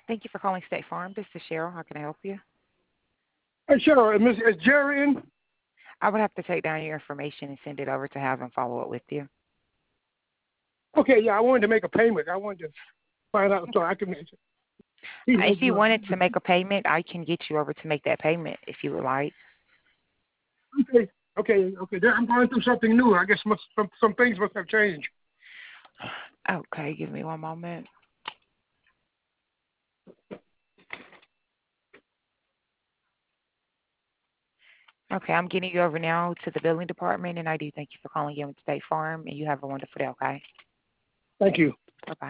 Thank you for calling State Farm. This is Cheryl. How can I help you? Hey, Cheryl, is Jerry in? I would have to take down your information and send it over to have him follow up with you. Okay, yeah, I wanted to make a payment. I wanted to find out so I can make it. He If knows you wanted to make a payment, I can get you over to make that payment if you would like. okay. I'm going through something new. I guess some things must have changed. Okay, give me one moment. Okay, I'm getting you over now to the billing department, and I do thank you for calling in with State Farm, and you have a wonderful day, okay? Thank you. Bye-bye.